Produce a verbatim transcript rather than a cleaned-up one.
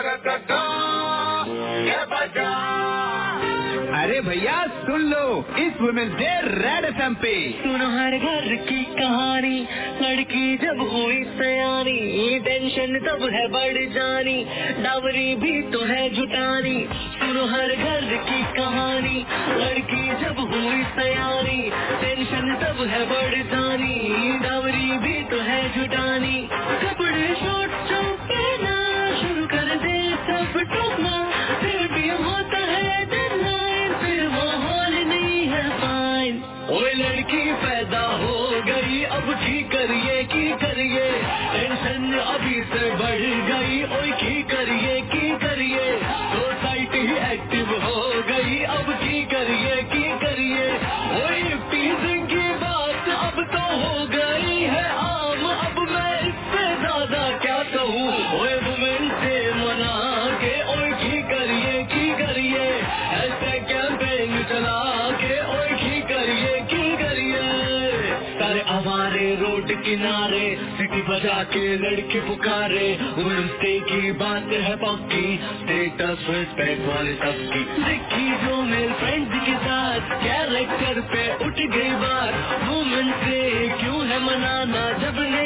अरे भैया सुन लो इस women's day Red F M पे। सुनो हर घर की कहानी, लड़की जब हुई सयानी, टेंशन तब है बढ़ जानी, डावरी भी तो है जुटानी। सुनो हर घर की कहानी, लड़की जब हुई सयानी, टेंशन तब है बढ़ जानी, डावरी भी तो है जुटानी। कपड़े शॉर्ट चौके ना शुरू कर दे सब टोकना, फिर भी होता है डेडलाइन, फिर माहौल नहीं है फाइन। ओए लड़की पैदा हो गई अब की करिए की करिए, टेंशन अभी से बढ़ गई, ओए की करिए की करिए, सोसाइटी एक्टिव हो गई अब की करिए की करिए। ओए टीजिंग की बात अब तो हो गई है आम, अब मैं इससे ज्यादा क्या कहूँ। ओए वुमेन्स डे मना के ओए की करिए की करिए, ऐसे कैंपेन चला के ओए की करिए की करिए। सारे आवारे रोड किनारे सिटी बजा के लड़के पुकारे, वुमेन्स डे की बात है पक्की, स्टेटस रिस्पेक्ट वाले सबकी। दिखी जो मेरे फ्रेंड्स के साथ कैरेक्टर पे उठ गई बात, वुमेन्स डे क्यों है मनाना जब